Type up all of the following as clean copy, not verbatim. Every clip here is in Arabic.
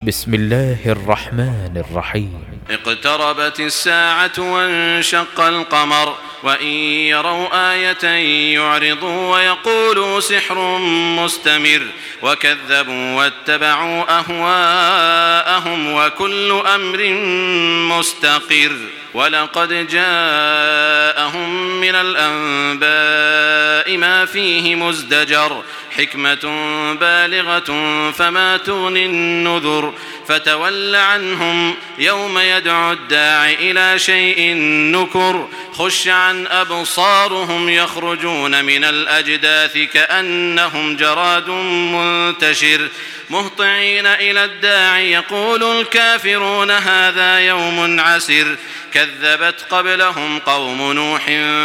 بسم الله الرحمن الرحيم. اقتربت الساعة وانشق القمر وإن يروا آية يعرضوا ويقولوا سحر مستمر وكذبوا واتبعوا أهواءهم وكل أمر مستقر. ولقد جاءهم من الأنباء ما فيه مزدجر حكمة بالغة فما تغني النذر فتول عنهم يوم يدعو الداع إلى شيء نكر خش عن أبصارهم يخرجون من الأجداث كأنهم جراد منتشر مهطعين إلى الداع يقول الكافرون هذا يوم عسر كذبت قبلهم قوم نوح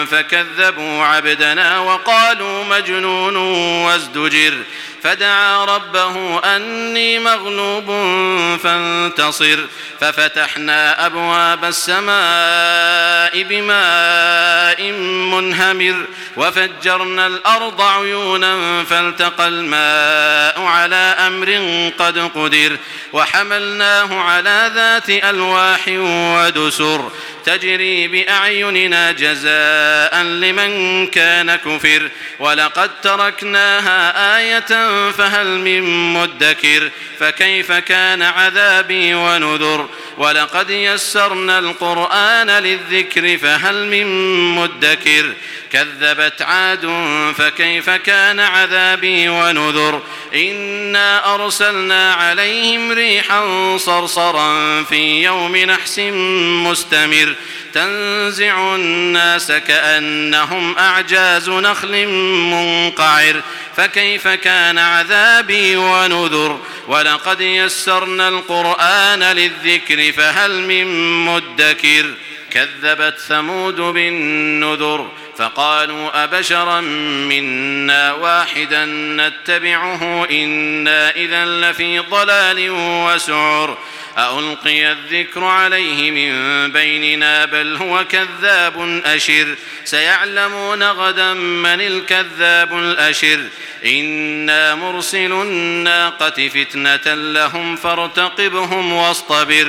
فكذبوا عبدنا وقالوا مجنون وازدجر فدعا ربه أني مغلوب فانتصر ففتحنا أبواب السماء بماء منهمر وفجرنا الأرض عيونا فالتقى الماء على أمر قد قدر وحملناه على ذات ألواح ودسر تجري بأعيننا جزاء لمن كان كفر ولقد تركناها آية فهل من مدكر فكيف كان عذابي ونذر ولقد يسرنا القرآن للذكر فهل من مدكر كذبت عاد فكيف كان عذابي ونذر إنا أرسلنا عليهم ريحا صرصرا في يوم نحس مستمر تنزع الناس كأنهم أعجاز نخل منقعر فكيف كان عذابي ونذر ولقد يسرنا القرآن للذكر فهل من مدكر كذبت ثمود بالنذر فقالوا أبشرا منا واحدا نتبعه إنا إذا لفي ضلال وسعر ألقي الذكر عليه من بيننا بل هو كذاب أشر سيعلمون غدا من الكذاب الأشر إنا مرسل الناقة فتنة لهم فارتقبهم واصطبر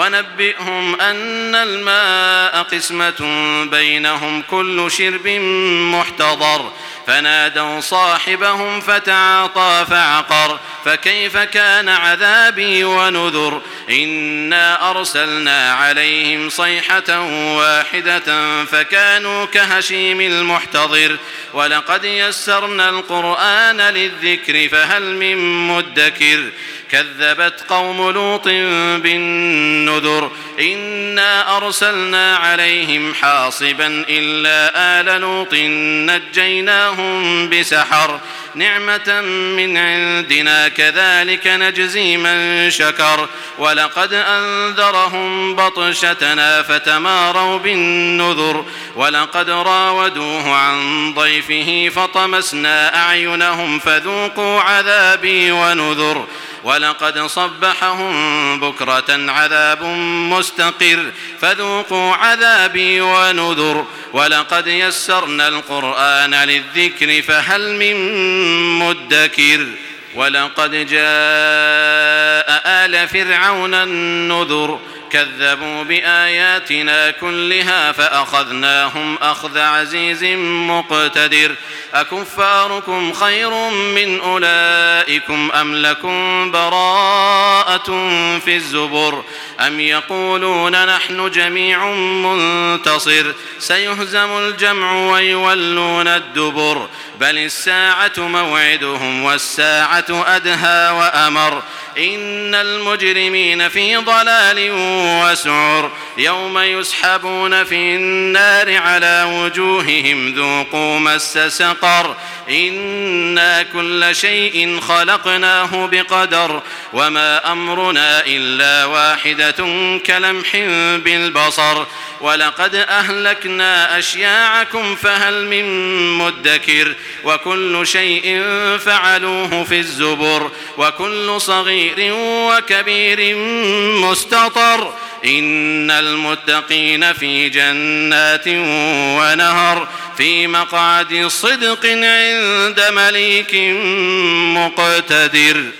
ونبئهم أن الماء قسمة بينهم كل شرب محتضر فنادوا صاحبهم فتعاطى فعقر فكيف كان عذابي ونذر إنا أرسلنا عليهم صيحة واحدة فكانوا كهشيم المحتضر ولقد يسرنا القرآن للذكر فهل من مدكر كذبت قوم لوط بالنذر إنا أرسلنا عليهم حاصبا إلا آل لوط نجيناهم بسحر نعمة من عندنا كذلك نجزي من شكر ولقد أنذرهم بطشتنا فتماروا بالنذر ولقد راودوه عن ضيفه فطمسنا أعينهم فذوقوا عذابي ونذر ولقد صبحهم بكرة عذاب مستقر فذوقوا عذابي ونذر ولقد يسرنا القرآن للذكر فهل من مدكر ولقد جاء آل فرعون النذر كذبوا بآياتنا كلها فأخذناهم أخذ عزيز مقتدر أكفاركم خير من أولئكم أم لكم براءة في الزبر أم يقولون نحن جميع منتصر سيهزم الجمع ويولون الدبر بل الساعة موعدهم والساعة أدهى وأمر إن المجرمين في ضلال وسعر يوم يسحبون في النار على وجوههم ذوقوا مس سقر إنا كل شيء خلقناه بقدر وما أمرنا إلا واحدة كلمح بالبصر ولقد أهلكنا أشياعكم فهل من مدكر وكل شيء فعلوه في الزبر وكل صغير وكبير مستطر إن المتقين في جنات ونهر في مقعد صدق عند مليك مقتدر.